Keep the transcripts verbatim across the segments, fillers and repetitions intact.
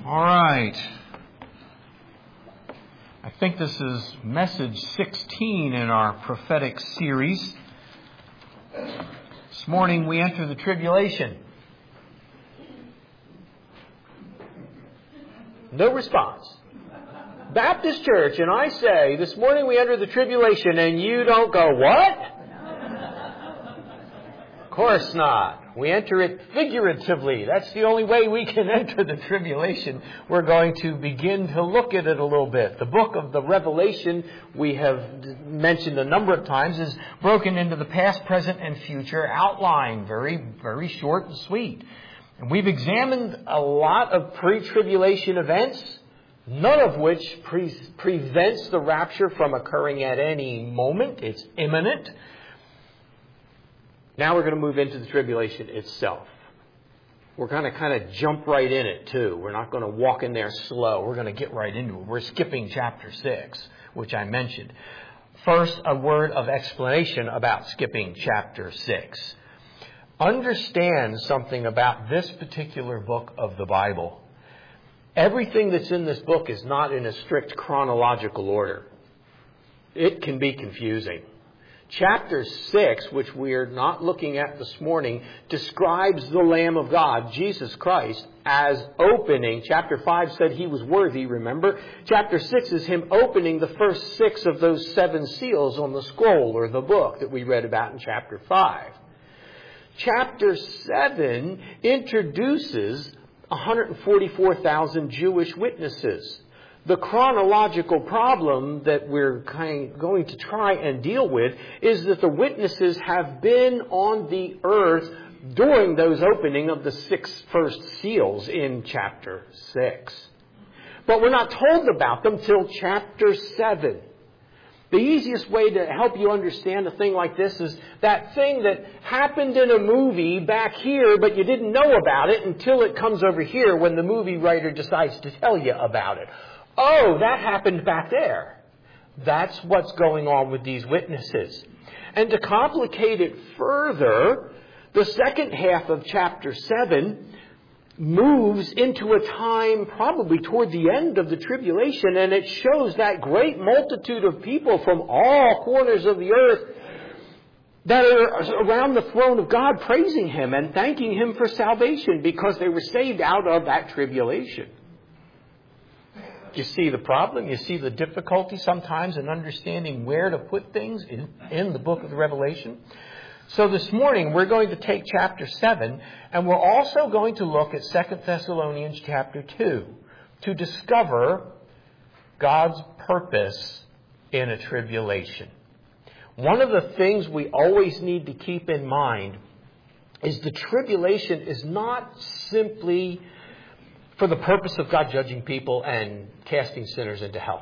All right. I think this is message sixteen in our prophetic series. This morning we enter the tribulation. No response. Baptist Church, and I say, this morning we enter the tribulation, and you don't go, what? Of course not. We enter it figuratively. That's the only way we can enter the tribulation. We're going to begin to look at it a little bit. The book of the Revelation, we have mentioned a number of times, is broken into the past, present, and future outline. Very, very short and sweet. And we've examined a lot of pre-tribulation events, none of which pre- prevents the rapture from occurring at any moment. It's imminent. Now we're going to move into the tribulation itself. We're going to kind of jump right in it, too. We're not going to walk in there slow. We're going to get right into it. We're skipping chapter six, which I mentioned. First, a word of explanation about skipping chapter six. Understand something about this particular book of the Bible. Everything that's in this book is not in a strict chronological order. It can be confusing. Chapter six, which we are not looking at this morning, describes the Lamb of God, Jesus Christ, as opening. Chapter five said he was worthy, remember? Chapter six is him opening the first six of those seven seals on the scroll or the book that we read about in chapter five. Chapter seven introduces one hundred forty-four thousand Jewish witnesses. The chronological problem that we're kind of going to try and deal with is that the witnesses have been on the earth during those opening of the six first seals in chapter six. But we're not told about them till chapter seven. The easiest way to help you understand a thing like this is that thing that happened in a movie back here, but you didn't know about it until it comes over here when the movie writer decides to tell you about it. Oh, that happened back there. That's what's going on with these witnesses. And to complicate it further, the second half of chapter seven moves into a time probably toward the end of the tribulation, and it shows that great multitude of people from all corners of the earth that are around the throne of God praising Him and thanking Him for salvation because they were saved out of that tribulation. You see the problem? You see the difficulty sometimes in understanding where to put things in, in the book of the Revelation? So this morning we're going to take chapter seven, and we're also going to look at Second Thessalonians chapter two to discover God's purpose in a tribulation. One of the things we always need to keep in mind is the tribulation is not simply for the purpose of God judging people and casting sinners into hell.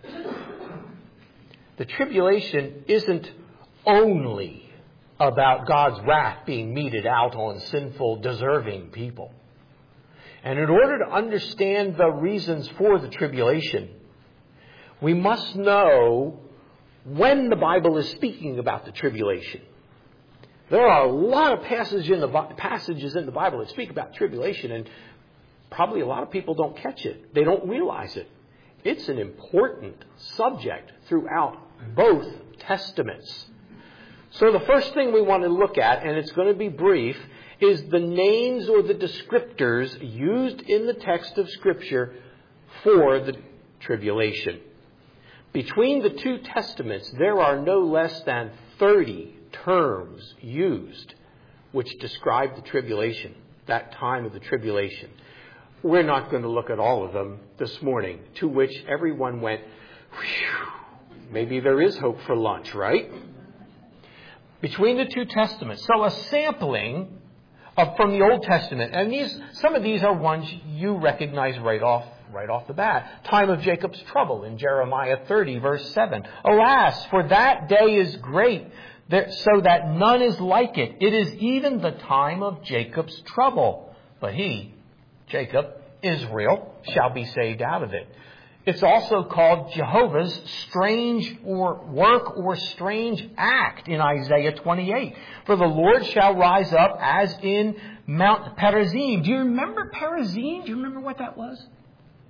The tribulation isn't only about God's wrath being meted out on sinful, deserving people. And in order to understand the reasons for the tribulation, we must know when the Bible is speaking about the tribulation. There are a lot of passages in the, passages in the Bible that speak about tribulation, and probably a lot of people don't catch it. They don't realize it. It's an important subject throughout both Testaments. So the first thing we want to look at, and it's going to be brief, is the names or the descriptors used in the text of Scripture for the tribulation. Between the two Testaments, there are no less than thirty terms used which describe the tribulation, that time of the tribulation. We're not going to look at all of them this morning, to which everyone went, whew, maybe there is hope for lunch, right? Between the two Testaments. So a sampling of from the Old Testament. And these, some of these are ones you recognize right off, right off the bat. Time of Jacob's trouble in Jeremiah thirty, verse seven. Alas, for that day is great, there, so that none is like it. It is even the time of Jacob's trouble. But he, Jacob, Israel, shall be saved out of it. It's also called Jehovah's strange or work or strange act in Isaiah twenty-eight. For the Lord shall rise up as in Mount Perazim. Do you remember Perazim? Do you remember what that was?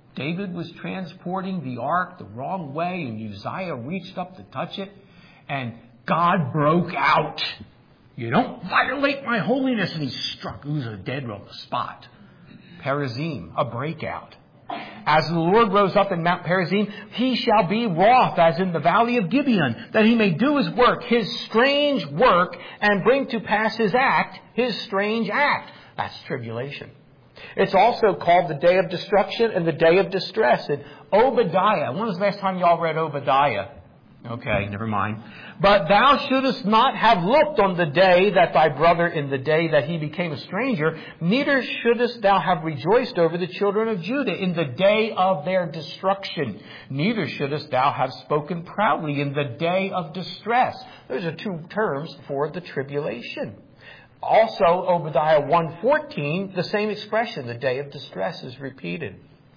David was transporting the ark the wrong way, and Uzziah reached up to touch it, and God broke out. You don't violate my holiness. And he struck Uzzah dead on the spot. Perazim, a breakout. As the Lord rose up in Mount Perazim, he shall be wroth as in the valley of Gibeon, that he may do his work, his strange work, and bring to pass his act, his strange act. That's tribulation. It's also called the day of destruction and the day of distress. And Obadiah, when was the last time y'all read Obadiah? Okay, never mind. But thou shouldest not have looked on the day that thy brother in the day that he became a stranger, neither shouldest thou have rejoiced over the children of Judah in the day of their destruction. Neither shouldest thou have spoken proudly in the day of distress. Those are two terms for the tribulation. Also, Obadiah one fourteen, the same expression, the day of distress, is repeated.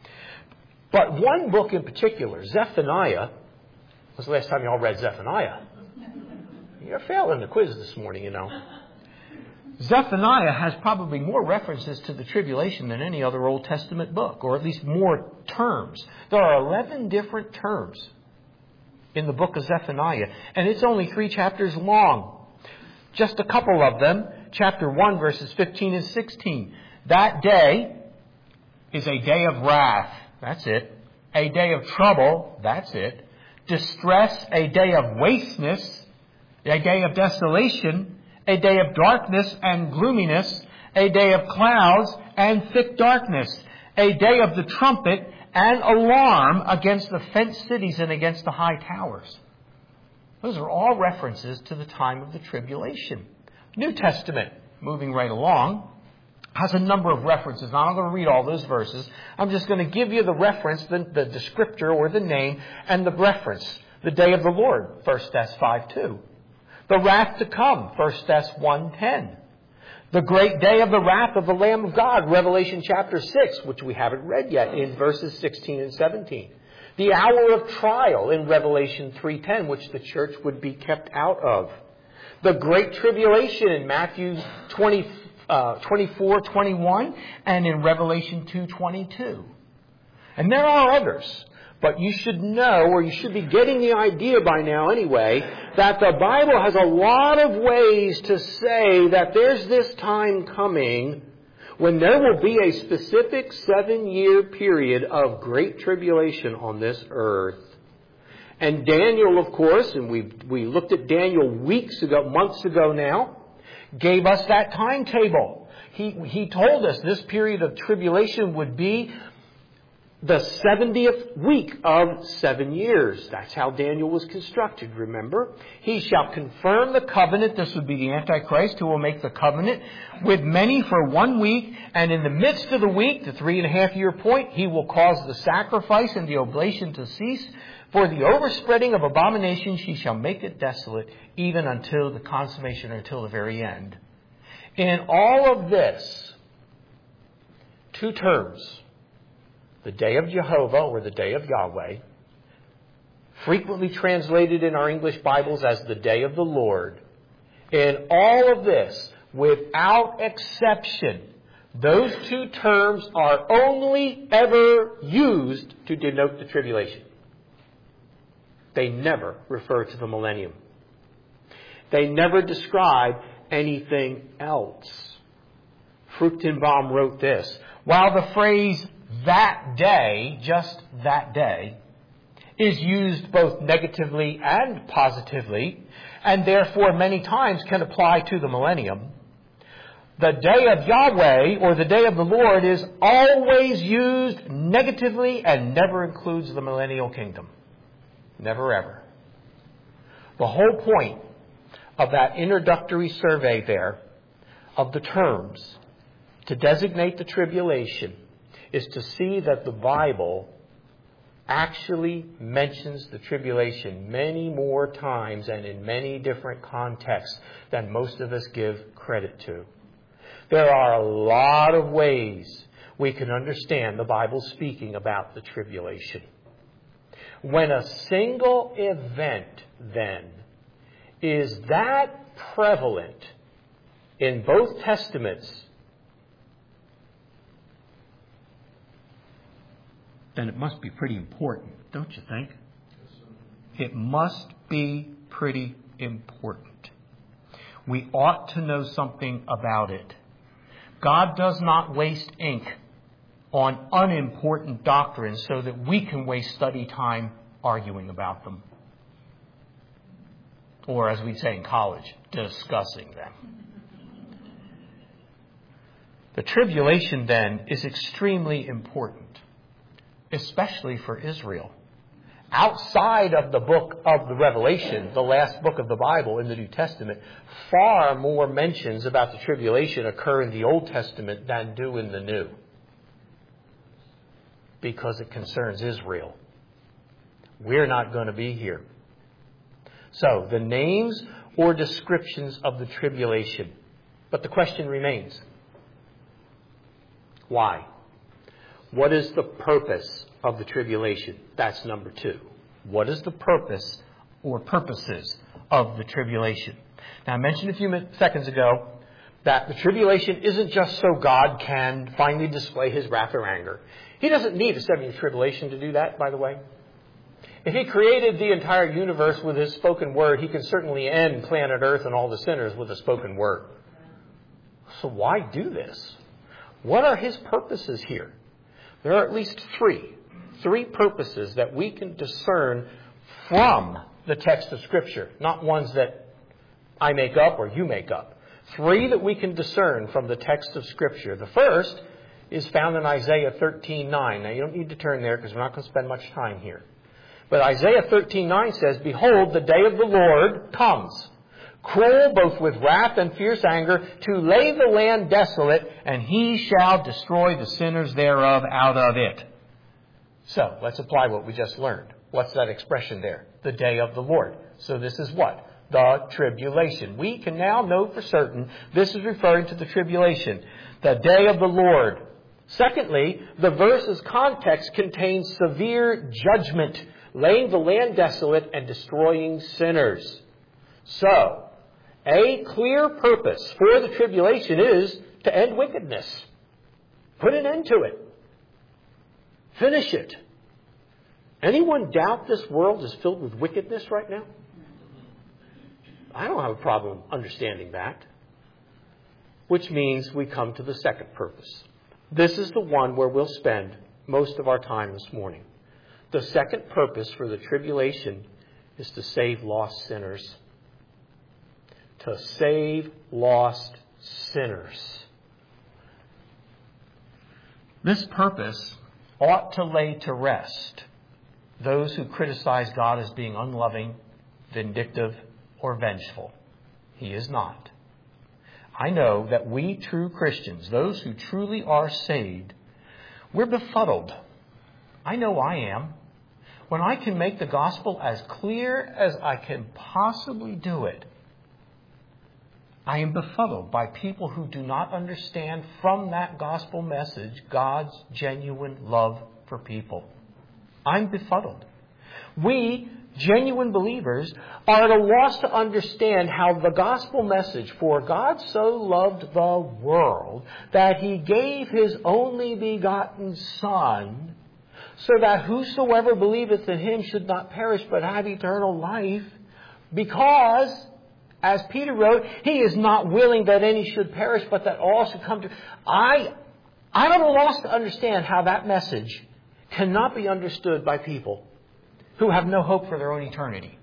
But one book in particular, Zephaniah. When was the last time you all read Zephaniah? You're failing the quiz this morning, you know. Zephaniah has probably more references to the tribulation than any other Old Testament book, or at least more terms. There are eleven different terms in the book of Zephaniah, and it's only three chapters long. Just a couple of them, chapter one, verses fifteen and sixteen. That day is a day of wrath. That's it. A day of trouble. That's it. Distress, a day of wasteness, a day of desolation, a day of darkness and gloominess, a day of clouds and thick darkness, a day of the trumpet and alarm against the fenced cities and against the high towers. Those are all references to the time of the tribulation. New Testament, moving right along, has a number of references. Now, I'm not going to read all those verses. I'm just going to give you the reference, the, the descriptor or the name, and the reference. The day of the Lord, First Thessalonians five two. The wrath to come, First Thessalonians one ten. The great day of the wrath of the Lamb of God, Revelation chapter six, which we haven't read yet, in verses sixteen and seventeen. The hour of trial in Revelation three ten, which the church would be kept out of. The great tribulation in Matthew twenty, uh, twenty-four twenty-one and in Revelation two twenty-two. And there are others. But you should know, or you should be getting the idea by now anyway, that the Bible has a lot of ways to say that there's this time coming when there will be a specific seven-year period of great tribulation on this earth. And Daniel, of course, and we we looked at Daniel weeks ago, months ago now, gave us that timetable. He, he told us this period of tribulation would be the seventieth week of seven years. That's how Daniel was constructed, remember? He shall confirm the covenant. This would be the Antichrist who will make the covenant with many for one week. And in the midst of the week, the three and a half year point, he will cause the sacrifice and the oblation to cease. For the overspreading of abominations, he shall make it desolate, even until the consummation, until the very end. In all of this, two terms. The day of Jehovah, or the day of Yahweh, frequently translated in our English Bibles as the day of the Lord. In all of this, without exception, those two terms are only ever used to denote the tribulation. They never refer to the millennium. They never describe anything else. Fruchtenbaum wrote this: while the phrase that day, just that day, is used both negatively and positively, and therefore many times can apply to the millennium, the day of Yahweh, or the day of the Lord, is always used negatively and never includes the millennial kingdom. Never ever. The whole point of that introductory survey there of the terms to designate the tribulation is to see that the Bible actually mentions the tribulation many more times and in many different contexts than most of us give credit to. There are a lot of ways we can understand the Bible speaking about the tribulation. When a single event, then, is that prevalent in both Testaments, then it must be pretty important, don't you think? It must be pretty important. We ought to know something about it. God does not waste ink on unimportant doctrines so that we can waste study time arguing about them. Or, as we say in college, discussing them. The tribulation, then, is extremely important, especially for Israel. Outside of the book of the Revelation, the last book of the Bible in the New Testament, far more mentions about the tribulation occur in the Old Testament than do in the New. Because it concerns Israel. We're not going to be here. So, the names or descriptions of the tribulation. But the question remains, why? What is the purpose of the tribulation? That's number two. What is the purpose or purposes of the tribulation? Now, I mentioned a few seconds ago that the tribulation isn't just so God can finally display his wrath or anger. He doesn't need a seven-year tribulation to do that, by the way. If he created the entire universe with his spoken word, he can certainly end planet Earth and all the sinners with a spoken word. So why do this? What are his purposes here? There are at least three. Three purposes that we can discern from the text of Scripture. Not ones that I make up or you make up. Three that we can discern from the text of Scripture. The first is found in Isaiah thirteen nine. Now, you don't need to turn there because we're not going to spend much time here. But Isaiah thirteen nine says, "Behold, the day of the Lord comes, cruel both with wrath and fierce anger, to lay the land desolate, and he shall destroy the sinners thereof out of it." So, let's apply what we just learned. What's that expression there? The day of the Lord. So this is what? The tribulation. We can now know for certain this is referring to the tribulation. The day of the Lord. Secondly, the verse's context contains severe judgment, laying the land desolate and destroying sinners. So, a clear purpose for the tribulation is to end wickedness. Put an end to it. Finish it. Anyone doubt this world is filled with wickedness right now? I don't have a problem understanding that. Which means we come to the second purpose. This is the one where we'll spend most of our time this morning. The second purpose for the tribulation is to save lost sinners. To save lost sinners. This purpose ought to lay to rest those who criticize God as being unloving, vindictive, or vengeful. He is not. I know that we true Christians, those who truly are saved, we're befuddled. I know I am. When I can make the gospel as clear as I can possibly do it, I am befuddled by people who do not understand from that gospel message God's genuine love for people. I'm befuddled. We, genuine believers, are at a loss to understand how the gospel message, for God so loved the world that he gave his only begotten Son, so that whosoever believeth in him should not perish but have eternal life, because, as Peter wrote, he is not willing that any should perish, but that all should come to... I, I'm at a loss to understand how that message cannot be understood by people who have no hope for their own eternity.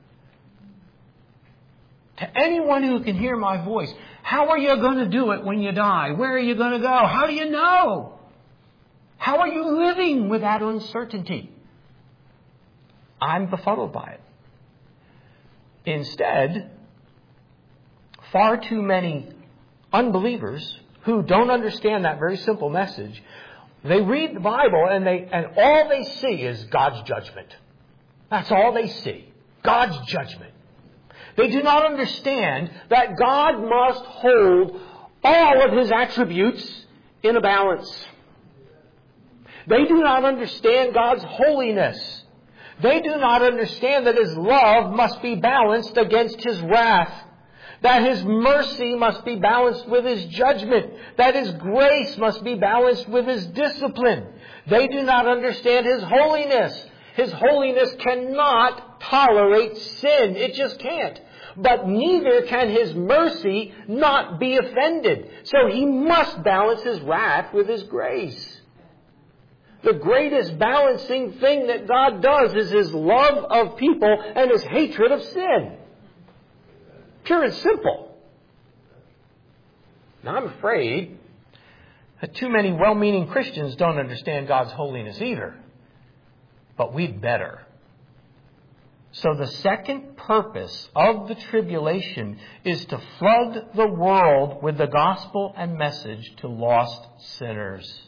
To anyone who can hear my voice, how are you going to do it when you die? Where are you going to go? How do you know? How are you living with that uncertainty? I'm befuddled by it. Instead, far too many unbelievers who don't understand that very simple message, they read the Bible and they and all they see is God's judgment. That's all they see. God's judgment. They do not understand that God must hold all of his attributes in a balance. They do not understand God's holiness. They do not understand that his love must be balanced against his wrath. That his mercy must be balanced with his judgment. That his grace must be balanced with his discipline. They do not understand His holiness. His holiness cannot tolerate sin. It just can't. But neither can His mercy not be offended. So He must balance His wrath with His grace. The greatest balancing thing that God does is His love of people and His hatred of sin. Pure and simple. Now I'm afraid that too many well-meaning Christians don't understand God's holiness either. But we'd better. So the second purpose of the tribulation is to flood the world with the gospel and message to lost sinners.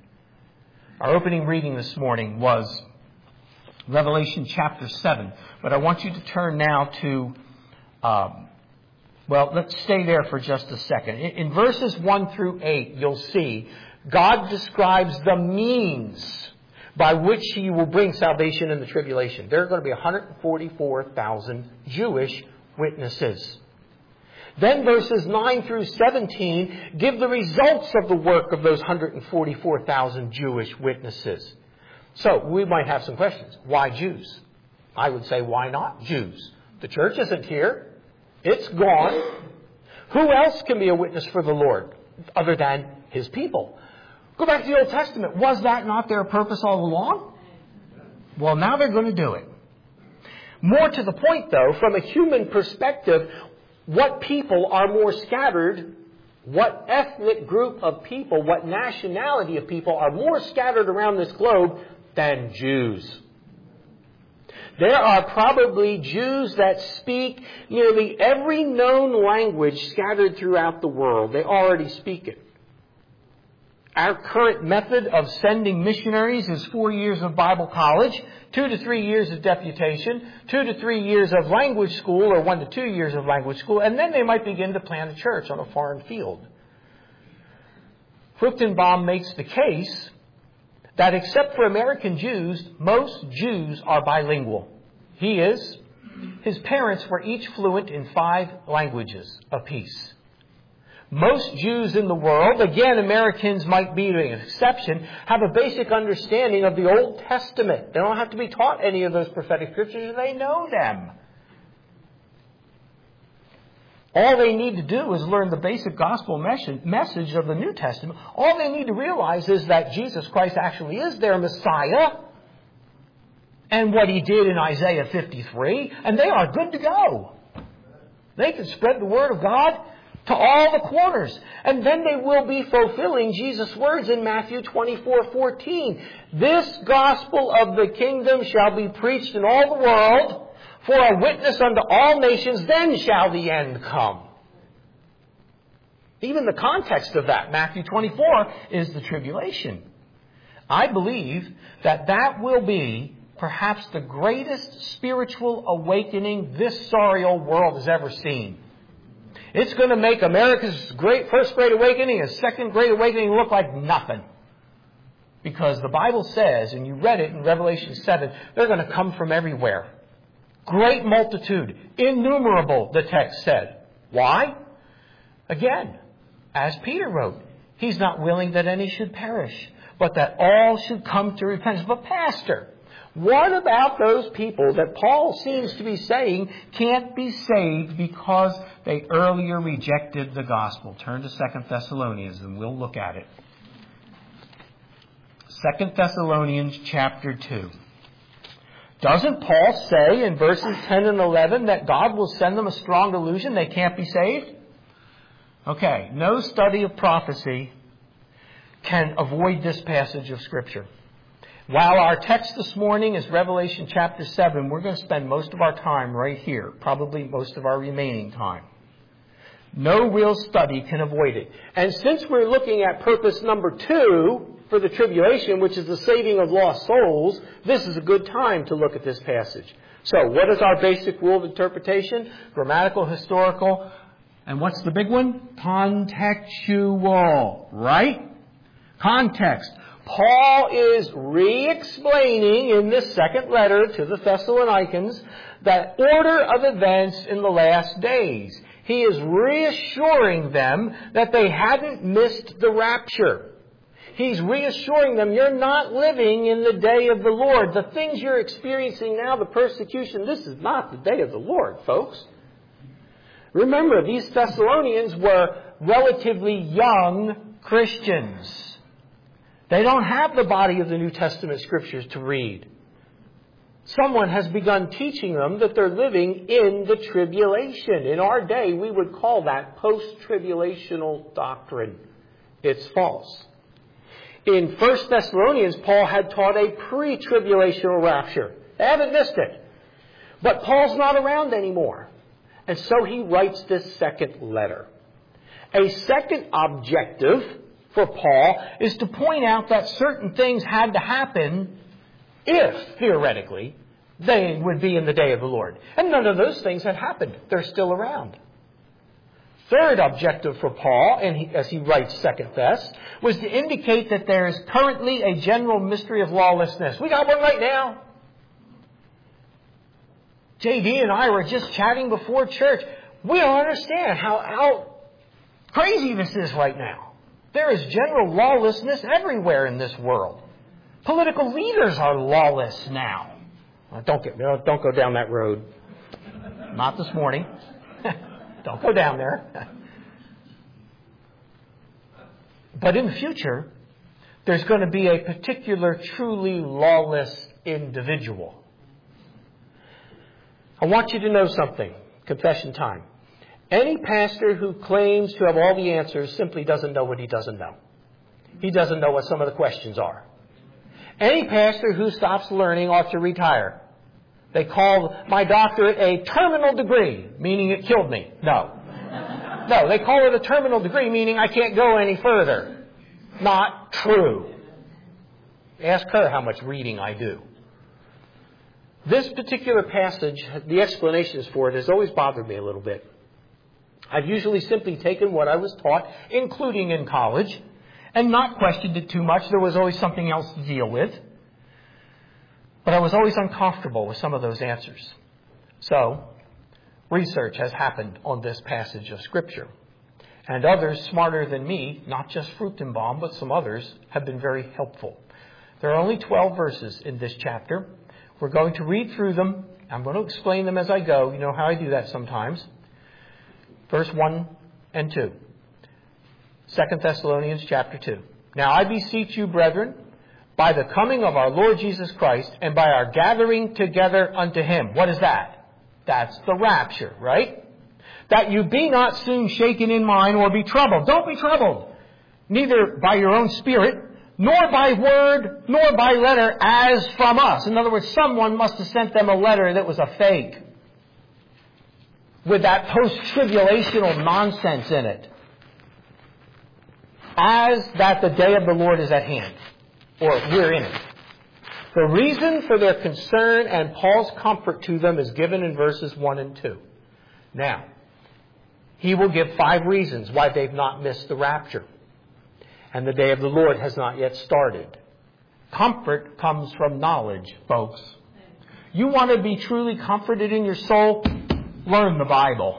Our opening reading this morning was Revelation chapter seven. But I want you to turn now to, um, well, let's stay there for just a second. In, in verses one through eight, you'll see God describes the means by which He will bring salvation in the tribulation. There are going to be one hundred forty-four thousand Jewish witnesses. Then verses nine through seventeen give the results of the work of those one hundred forty-four thousand Jewish witnesses. So we might have some questions. Why Jews? I would say, why not Jews? The church isn't here. It's gone. Who else can be a witness for the Lord other than His people? Go back to the Old Testament. Was that not their purpose all along? Well, now they're going to do it. More to the point, though, from a human perspective, what people are more scattered, what ethnic group of people, what nationality of people are more scattered around this globe than Jews? There are probably Jews that speak nearly every known language scattered throughout the world. They already speak it. Our current method of sending missionaries is four years of Bible college, two to three years of deputation, two to three years of language school, or one to two years of language school, and then they might begin to plant a church on a foreign field. Fruchtenbaum makes the case that except for American Jews, most Jews are bilingual. He is. His parents were each fluent in five languages apiece. Most Jews in the world, again, Americans might be an exception, have a basic understanding of the Old Testament. They don't have to be taught any of those prophetic scriptures. They know them. All they need to do is learn the basic gospel message of the New Testament. All they need to realize is that Jesus Christ actually is their Messiah and what He did in Isaiah fifty-three, and they are good to go. They can spread the word of God to all the corners. And then they will be fulfilling Jesus' words in Matthew twenty-four fourteen. This gospel of the kingdom shall be preached in all the world for a witness unto all nations, then shall the end come. Even the context of that, Matthew twenty-four, is the tribulation. I believe that that will be perhaps the greatest spiritual awakening this sorry old world has ever seen. It's going to make America's great first great awakening and second great awakening look like nothing. Because the Bible says, and you read it in Revelation seven, they're going to come from everywhere. Great multitude, innumerable, the text said. Why? Again, as Peter wrote, He's not willing that any should perish, but that all should come to repentance. But pastor, what about those people that Paul seems to be saying can't be saved because they earlier rejected the gospel? Turn to Second Thessalonians and we'll look at it. Second Thessalonians chapter two. Doesn't Paul say in verses ten and eleven that God will send them a strong delusion they can't be saved? Okay, no study of prophecy can avoid this passage of Scripture. While our text this morning is Revelation chapter seven, we're going to spend most of our time right here, probably most of our remaining time. No real study can avoid it. And since we're looking at purpose number two for the tribulation, which is the saving of lost souls, this is a good time to look at this passage. So, what is our basic rule of interpretation? Grammatical, historical, and what's the big one? Contextual, right? Context. Paul is re-explaining in this second letter to the Thessalonians the order of events in the last days. He is reassuring them that they hadn't missed the rapture. He's reassuring them, you're not living in the day of the Lord. The things you're experiencing now, the persecution, this is not the day of the Lord, folks. Remember, these Thessalonians were relatively young Christians. They don't have the body of the New Testament Scriptures to read. Someone has begun teaching them that they're living in the tribulation. In our day, we would call that post-tribulational doctrine. It's false. In First Thessalonians, Paul had taught a pre-tribulational rapture. They haven't missed it. But Paul's not around anymore. And so he writes this second letter. A second objective for Paul is to point out that certain things had to happen if, theoretically, they would be in the day of the Lord. And none of those things had happened. They're still around. Third objective for Paul, and he, as he writes Second Thess, was to indicate that there is currently a general mystery of lawlessness. We got one right now. J D and I were just chatting before church. We don't understand how, how crazy this is right now. There is general lawlessness everywhere in this world. Political leaders are lawless now. Don't get, don't go down that road. Not this morning. Don't go down there. But in the future, there's going to be a particular truly lawless individual. I want you to know something. Confession time. Any pastor who claims to have all the answers simply doesn't know what he doesn't know. He doesn't know what some of the questions are. Any pastor who stops learning ought to retire. They call my doctorate a terminal degree, meaning it killed me. No. No, they call it a terminal degree, meaning I can't go any further. Not true. Ask her how much reading I do. This particular passage, the explanations for it has always bothered me a little bit. I've usually simply taken what I was taught, including in college, and not questioned it too much. There was always something else to deal with. But I was always uncomfortable with some of those answers. So, research has happened on this passage of Scripture. And others smarter than me, not just Fruchtenbaum, but some others, have been very helpful. There are only twelve verses in this chapter. We're going to read through them. I'm going to explain them as I go. You know how I do that sometimes. Verse one and two. Second Thessalonians chapter two. Now I beseech you, brethren, by the coming of our Lord Jesus Christ, and by our gathering together unto Him. What is that? That's the rapture, right? That you be not soon shaken in mind or be troubled. Don't be troubled. Neither by your own spirit, nor by word, nor by letter, as from us. In other words, someone must have sent them a letter that was a fake, with that post-tribulational nonsense in it. As that the day of the Lord is at hand. Or we're in it. The reason for their concern and Paul's comfort to them is given in verses one and two. Now, he will give five reasons why they've not missed the rapture. And the day of the Lord has not yet started. Comfort comes from knowledge, folks. You want to be truly comforted in your soul? Learn the Bible.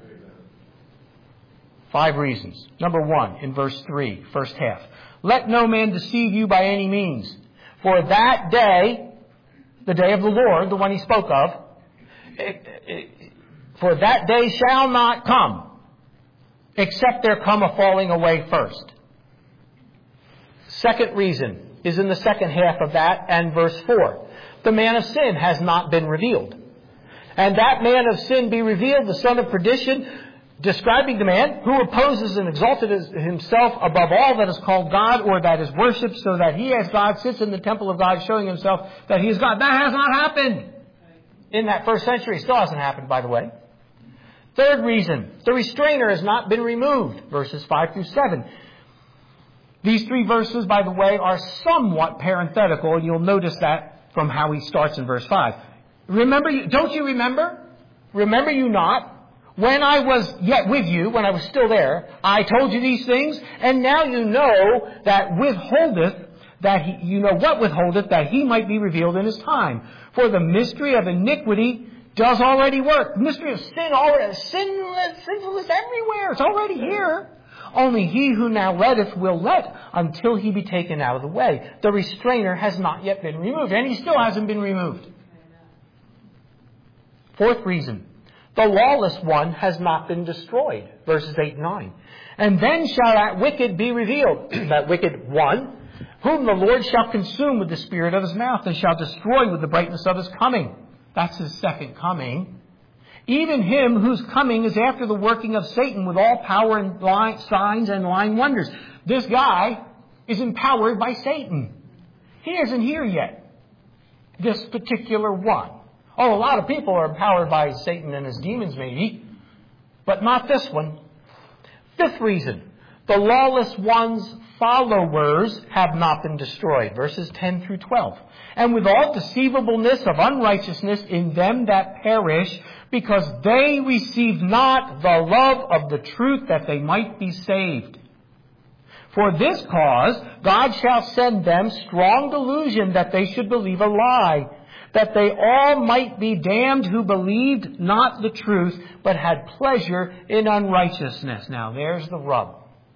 Five reasons. Number one, in verse three, first half. Let no man deceive you by any means. For that day, the day of the Lord, the one he spoke of, it, it, for that day shall not come, except there come a falling away first. Second reason is in the second half of that and verse four. The man of sin has not been revealed. And that man of sin be revealed, the son of perdition, describing the man who opposes and exalted himself above all that is called God or that is worshipped, so that he as God sits in the temple of God, showing himself that he is God. That has not happened in that first century. It still hasn't happened, by the way. Third reason, the restrainer has not been removed. Verses five through seven. These three verses, by the way, are somewhat parenthetical, and you'll notice that from how he starts in verse five. Remember, you, don't you remember? Remember you not? When I was yet with you, when I was still there, I told you these things, and now you know that withholdeth, that he, you know what withholdeth, that he might be revealed in his time. For the mystery of iniquity does already work. The mystery of sin already, sinless, sinfulness everywhere. It's already here. Only he who now letteth will let until he be taken out of the way. The restrainer has not yet been removed, and he still hasn't been removed. Fourth reason, the lawless one has not been destroyed. Verses eight and nine. And then shall that wicked be revealed, that wicked one, whom the Lord shall consume with the spirit of his mouth, and shall destroy with the brightness of his coming. That's his second coming. Even him whose coming is after the working of Satan with all power and lying, signs and lying wonders. This guy is empowered by Satan. He isn't here yet. This particular one. Oh, a lot of people are empowered by Satan and his demons maybe, but not this one. Fifth reason, the lawless one's followers have not been destroyed. Verses ten through twelve. And with all deceivableness of unrighteousness in them that perish, because they received not the love of the truth that they might be saved. For this cause God shall send them strong delusion that they should believe a lie, that they all might be damned who believed not the truth, but had pleasure in unrighteousness. Now there's the rub.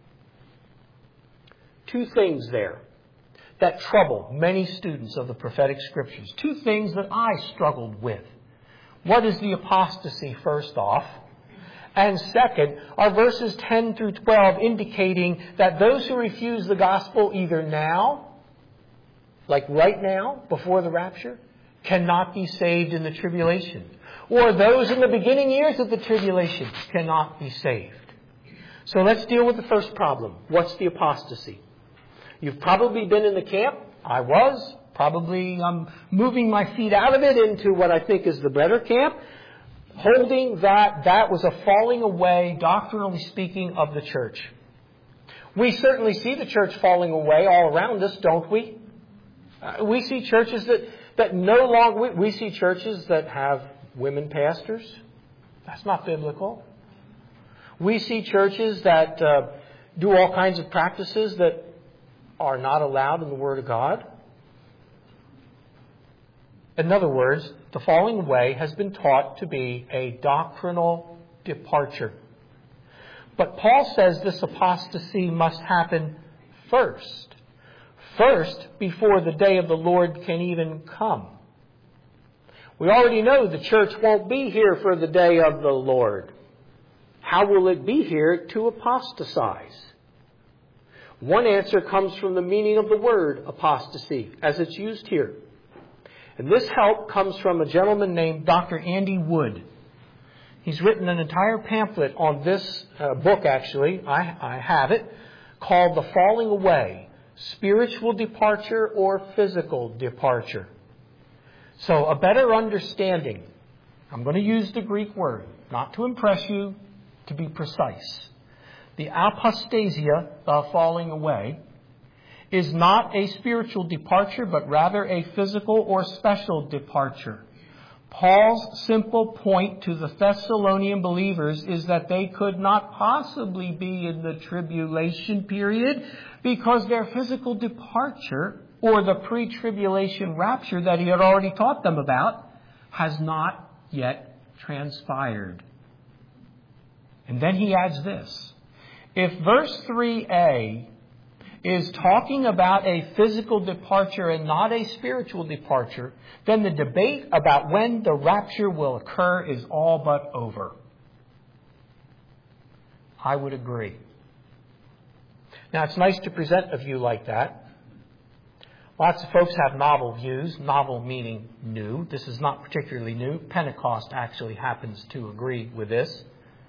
Two things there that trouble many students of the prophetic scriptures. Two things that I struggled with. What is the apostasy, first off? And second, are verses ten through twelve indicating that those who refuse the gospel either now, like right now, before the rapture, cannot be saved in the tribulation. Or those in the beginning years of the tribulation cannot be saved. So let's deal with the first problem. What's the apostasy? You've probably been in the camp. I was. Probably um, moving my feet out of it into what I think is the better camp. Holding that that was a falling away, doctrinally speaking, of the church. We certainly see the church falling away all around us, don't we? Uh, we see churches that, that no longer... We, we see churches that have women pastors. That's not biblical. We see churches that uh, do all kinds of practices that are not allowed in the Word of God. In other words, the falling away has been taught to be a doctrinal departure. But Paul says this apostasy must happen first. First, before the day of the Lord can even come. We already know the church won't be here for the day of the Lord. How will it be here to apostatize? One answer comes from the meaning of the word apostasy, as it's used here. And this help comes from a gentleman named Doctor Andy Wood. He's written an entire pamphlet on this uh, book, actually. I, I have it, called The Falling Away, Spiritual Departure or Physical Departure. So a better understanding. I'm going to use the Greek word, not to impress you, to be precise. The apostasia, the falling away, is not a spiritual departure, but rather a physical or special departure. Paul's simple point to the Thessalonian believers is that they could not possibly be in the tribulation period because their physical departure, or the pre-tribulation rapture that he had already taught them about, has not yet transpired. And then he adds this. If verse three a is talking about a physical departure and not a spiritual departure, then the debate about when the rapture will occur is all but over. I would agree. Now, it's nice to present a view like that. Lots of folks have novel views, novel meaning new. This is not particularly new. Pentecost actually happens to agree with this.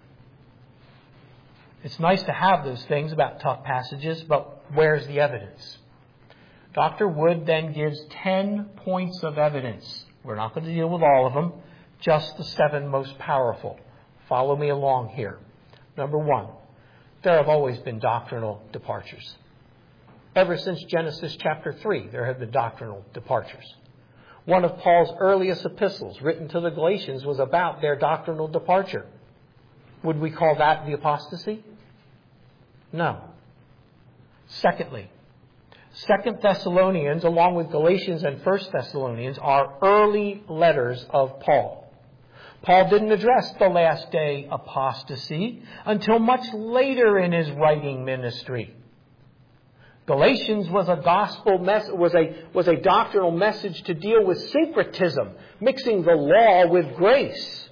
It's nice to have those things about tough passages, but where's the evidence? Doctor Wood then gives ten points of evidence. We're not going to deal with all of them, just the seven most powerful. Follow me along here. Number one, there have always been doctrinal departures. Ever since Genesis chapter three, there have been doctrinal departures. One of Paul's earliest epistles, written to the Galatians, was about their doctrinal departure. Would we call that the apostasy? No. Secondly, Second Thessalonians, along with Galatians and First Thessalonians, are early letters of Paul. Paul didn't address the last day apostasy until much later in his writing ministry. Galatians was a gospel mess, was a, was a doctrinal message to deal with syncretism, mixing the law with grace.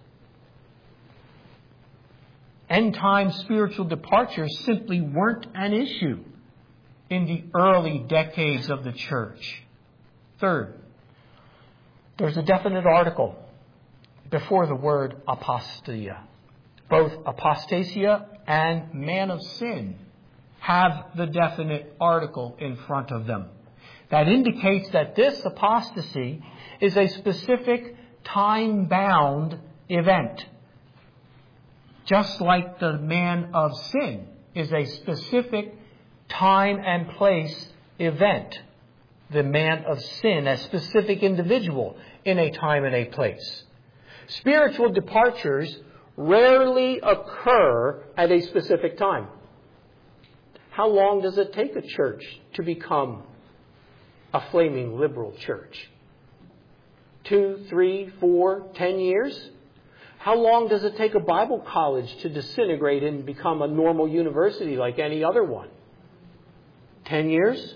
End-time spiritual departures simply weren't an issue in the early decades of the church. Third, there's a definite article before the word apostasia. Both apostasia and man of sin have the definite article in front of them. That indicates that this apostasy is a specific time-bound event. Just like the man of sin is a specific time and place event. The man of sin, a specific individual in a time and a place. Spiritual departures rarely occur at a specific time. How long does it take a church to become a flaming liberal church? Two, three, four, ten years? How long does it take a Bible college to disintegrate and become a normal university like any other one? Ten years?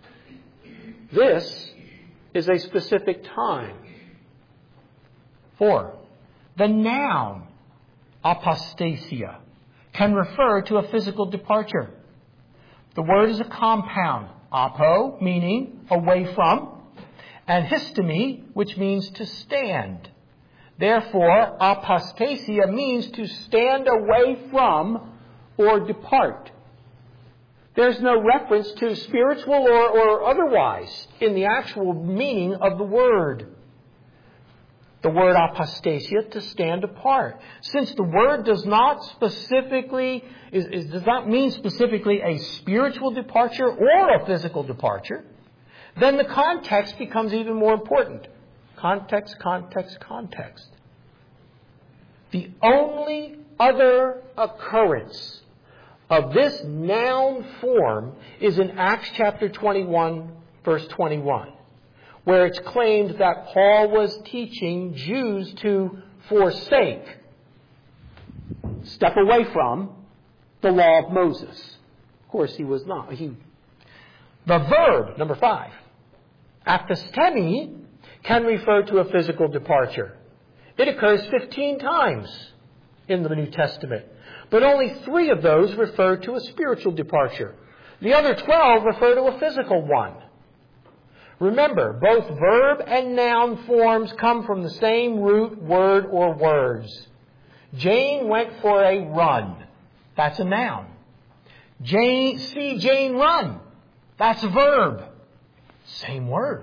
This is a specific time. Four, the noun apostasia can refer to a physical departure. The word is a compound. Apo, meaning away from, and histemi, which means to stand. Therefore, apostasia means to stand away from or depart. There's no reference to spiritual or, or otherwise in the actual meaning of the word. The word apostasia, to stand apart. Since the word does not specifically, is, is, does not mean specifically a spiritual departure or a physical departure, then the context becomes even more important. Context, context, context. The only other occurrence of this noun form is in Acts chapter twenty-one, verse twenty-one, where it's claimed that Paul was teaching Jews to forsake, step away from, the law of Moses. Of course, he was not. He, the verb, number five, apostemi, can refer to a physical departure. It occurs fifteen times in the New Testament. But only three of those refer to a spiritual departure. The other twelve refer to a physical one. Remember, both verb and noun forms come from the same root word or words. Jane went for a run. That's a noun. Jane, see Jane run. That's a verb. Same word.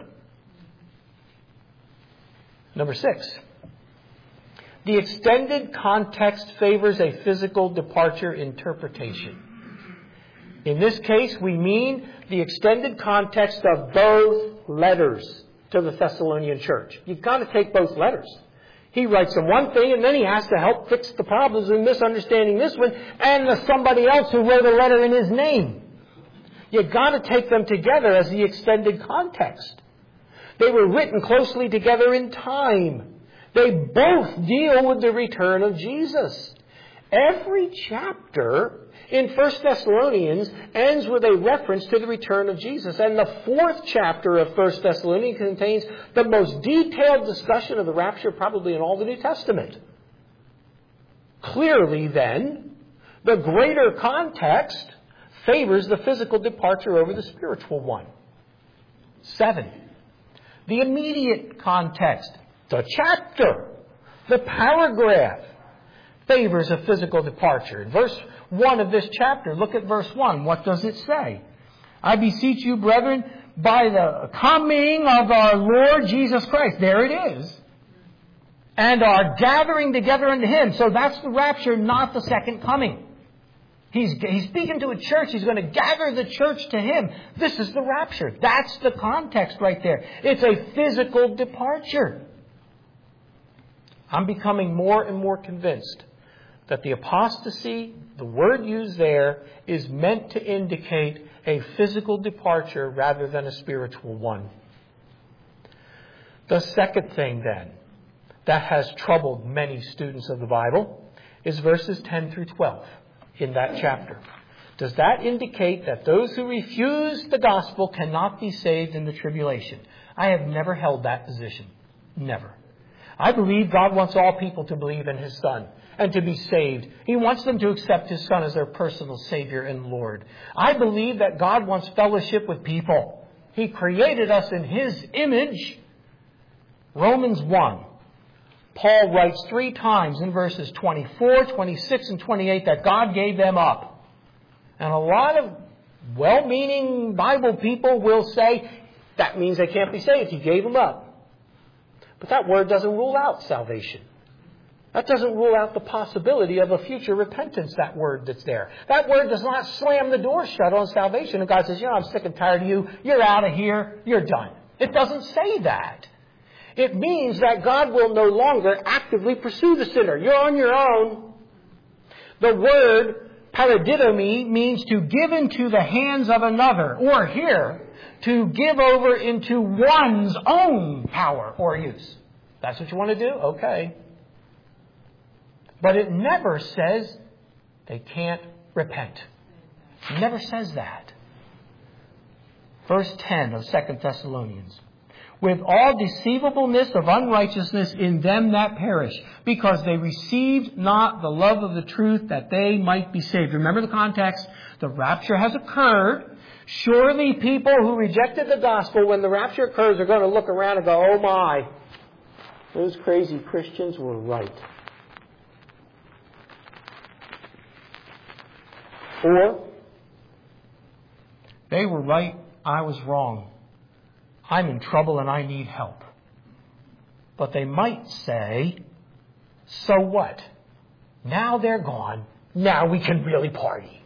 Number six. The extended context favors a physical departure interpretation. In this case, we mean the extended context of both letters to the Thessalonian church. You've got to take both letters. He writes them one thing, and then he has to help fix the problems in misunderstanding this one and the somebody else who wrote a letter in his name. You've got to take them together as the extended context. They were written closely together in time. They both deal with the return of Jesus. Every chapter in First Thessalonians ends with a reference to the return of Jesus. And the fourth chapter of First Thessalonians contains the most detailed discussion of the rapture probably in all the New Testament. Clearly, then, the greater context favors the physical departure over the spiritual one. Seven, the immediate context. The chapter, the paragraph, favors a physical departure. In verse one of this chapter, look at verse one. What does it say? I beseech you, brethren, by the coming of our Lord Jesus Christ. There it is. And are gathering together unto Him. So that's the rapture, not the second coming. He's, he's speaking to a church. He's going to gather the church to Him. This is the rapture. That's the context right there. It's a physical departure. I'm becoming more and more convinced that the apostasy, the word used there, is meant to indicate a physical departure rather than a spiritual one. The second thing then that has troubled many students of the Bible is verses ten through twelve in that chapter. Does that indicate that those who refuse the gospel cannot be saved in the tribulation? I have never held that position. Never. I believe God wants all people to believe in His Son and to be saved. He wants them to accept His Son as their personal Savior and Lord. I believe that God wants fellowship with people. He created us in His image. Romans one. Paul writes three times in verses twenty-four, twenty-six, and twenty-eight that God gave them up. And a lot of well-meaning Bible people will say, that means they can't be saved. He gave them up. But that word doesn't rule out salvation. That doesn't rule out the possibility of a future repentance, that word that's there. That word does not slam the door shut on salvation. And God says, you know, I'm sick and tired of you. You're out of here. You're done. It doesn't say that. It means that God will no longer actively pursue the sinner. You're on your own. The word paradidomi means to give into the hands of another, or here, to give over into one's own power or use. That's what you want to do? Okay. But it never says they can't repent. It never says that. Verse ten of Second Thessalonians. With all deceivableness of unrighteousness in them that perish, because they received not the love of the truth that they might be saved. Remember the context. The rapture has occurred. Surely people who rejected the gospel, when the rapture occurs, are going to look around and go, oh my, those crazy Christians were right. Or, they were right, I was wrong. I'm in trouble and I need help. But they might say, so what? Now they're gone. Now we can really party.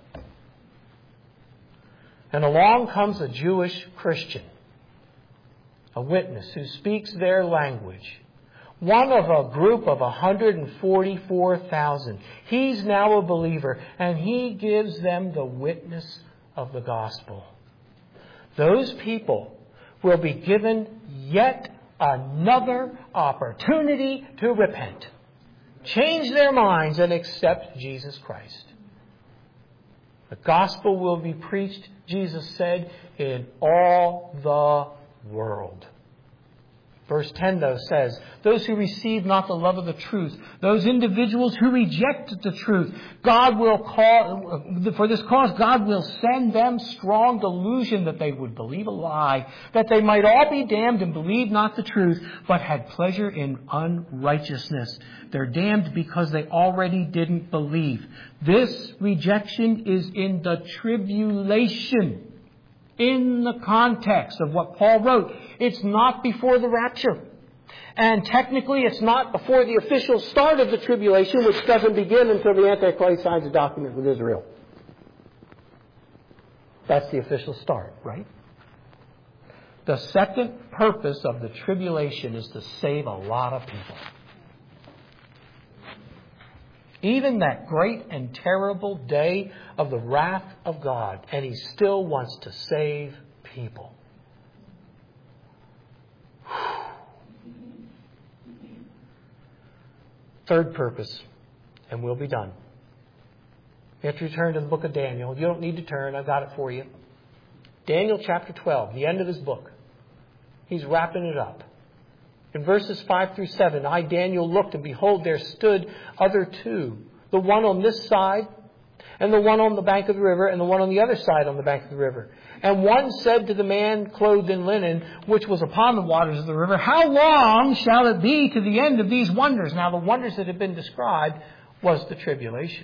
And along comes a Jewish Christian, a witness who speaks their language. One of a group of one hundred forty-four thousand. He's now a believer, and he gives them the witness of the gospel. Those people will be given yet another opportunity to repent, change their minds, and accept Jesus Christ. The gospel will be preached, Jesus said, in all the world. Verse ten, though, says, those who receive not the love of the truth, those individuals who reject the truth, God will call, for this cause, God will send them strong delusion that they would believe a lie, that they might all be damned and believe not the truth, but had pleasure in unrighteousness. They're damned because they already didn't believe. This rejection is in the tribulation. In the context of what Paul wrote, it's not before the rapture. And technically, it's not before the official start of the tribulation, which doesn't begin until the Antichrist signs a document with Israel. That's the official start, right? The second purpose of the tribulation is to save a lot of people. Even that great and terrible day of the wrath of God. And He still wants to save people. Third purpose, and we'll be done. You have to return to the book of Daniel. You don't need to turn. I've got it for you. Daniel chapter twelve, the end of his book. He's wrapping it up. In verses five through seven, I, Daniel, looked, and behold, there stood other two. The one on this side, and the one on the bank of the river, and the one on the other side on the bank of the river. And one said to the man clothed in linen, which was upon the waters of the river, how long shall it be to the end of these wonders? Now, the wonders that have been described was the tribulation.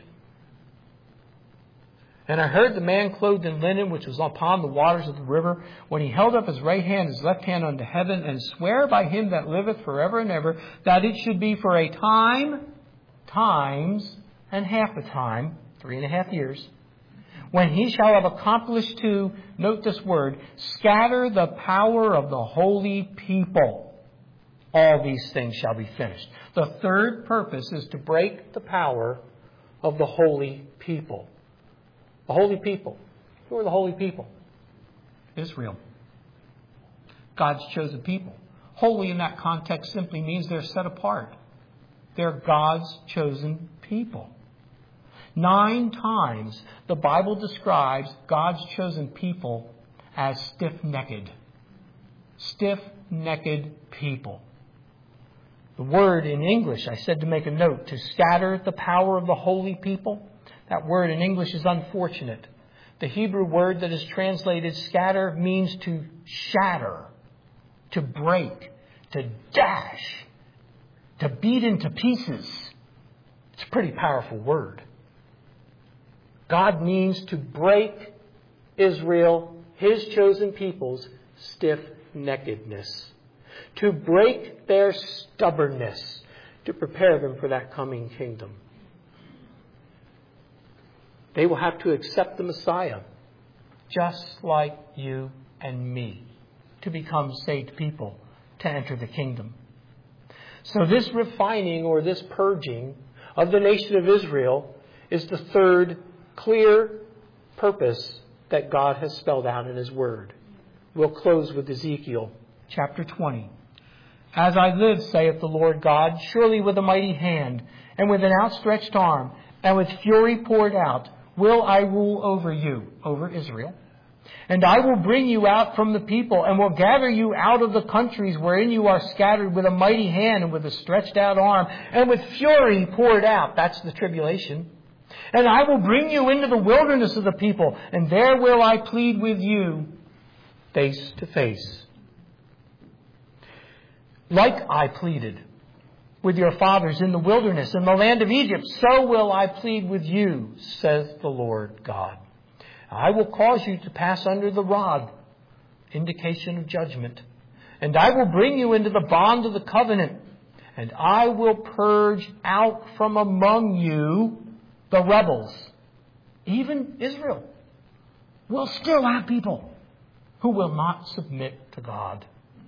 And I heard the man clothed in linen, which was upon the waters of the river, when he held up his right hand, his left hand unto heaven, and swear by him that liveth forever and ever, that it should be for a time, times, and half a time, three and a half years, when he shall have accomplished to, note this word, scatter the power of the holy people. All these things shall be finished. The third purpose is to break the power of the holy people. The holy people. Who are the holy people? Israel. God's chosen people. Holy in that context simply means they're set apart. They're God's chosen people. Nine times the Bible describes God's chosen people as stiff-necked. Stiff-necked people. The word in English, I said to make a note, to scatter the power of the holy people. That word in English is unfortunate. The Hebrew word that is translated scatter means to shatter, to break, to dash, to beat into pieces. It's a pretty powerful word. God means to break Israel, His chosen people's stiff-neckedness. To break their stubbornness, to prepare them for that coming kingdom. They will have to accept the Messiah, just like you and me, to become saved people, to enter the kingdom. So this refining or this purging of the nation of Israel is the third clear purpose that God has spelled out in His Word. We'll close with Ezekiel chapter twenty. As I live, saith the Lord God, surely with a mighty hand, and with an outstretched arm, and with fury poured out, will I rule over you, over Israel. And I will bring you out from the people, and will gather you out of the countries wherein you are scattered with a mighty hand, and with a stretched out arm, and with fury poured out. That's the tribulation. And I will bring you into the wilderness of the people, and there will I plead with you face to face. Like I pleaded with your fathers in the wilderness, in the land of Egypt, so will I plead with you, says the Lord God. I will cause you to pass under the rod, indication of judgment. And I will bring you into the bond of the covenant. And I will purge out from among you the rebels. Even Israel will still have people who will not submit to God.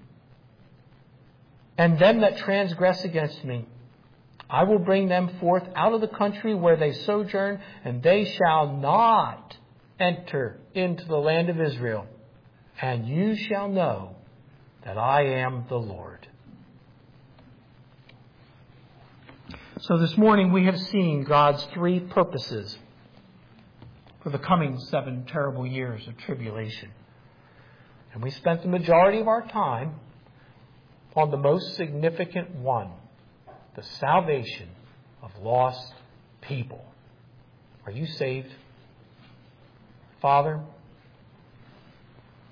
And them that transgress against me, I will bring them forth out of the country where they sojourn, and they shall not enter into the land of Israel. And you shall know that I am the Lord. So this morning we have seen God's three purposes for the coming seven terrible years of tribulation. And we spent the majority of our time on the most significant one, the salvation of lost people. Are you saved? Father,